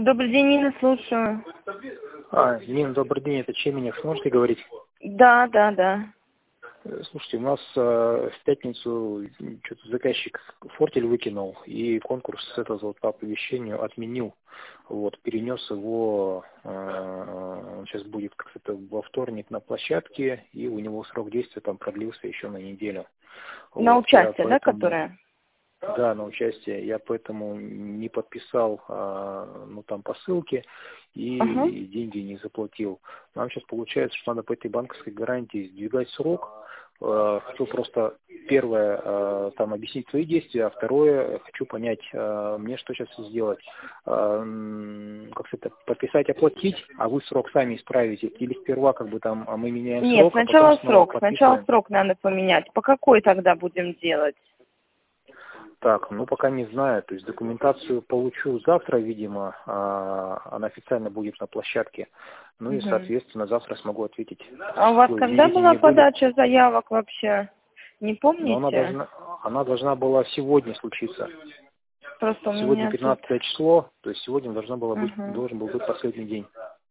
Добрый день, Нина, слушаю. Нина, добрый день, это Чеменев, сможете говорить? Да, да, да. Слушайте, у нас в пятницу что-то заказчик фортель выкинул, и конкурс с этого вот по оповещению отменил. Вот, перенес его, он сейчас будет как-то во вторник на площадке, и у него срок действия там продлился еще на неделю. На Вот, участие, да, которое? Да, на участие. Я поэтому не подписал, ну, там по ссылке и Ага. деньги не заплатил. Нам сейчас получается, что надо по этой банковской гарантии сдвигать срок. Хочу просто, первое, там объяснить свои действия, а второе, хочу понять, мне что сейчас сделать. Как это, подписать, оплатить, а вы срок сами исправите, или сперва как бы там мы меняем Нет, срок, а потом снова подписываем? сначала срок надо поменять. По какой тогда будем делать? Так, ну пока не знаю, то есть документацию получу завтра, видимо, она официально будет на площадке, ну и, соответственно, завтра смогу ответить. А у вас Какое когда была видение будет. подача заявок вообще? Не Но помните? она должна была сегодня случиться. Просто у Сегодня меня тут... 15 число, то есть сегодня Ага. должен был быть последний день.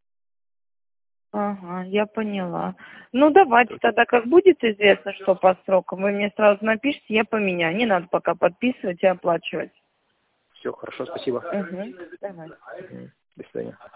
Ага, я поняла. Ну, давайте тогда, как будет известно, что по срокам, вы мне сразу напишите, я поменяю. Не надо пока подписывать и оплачивать. Все, хорошо, спасибо. Угу, давай. До свидания.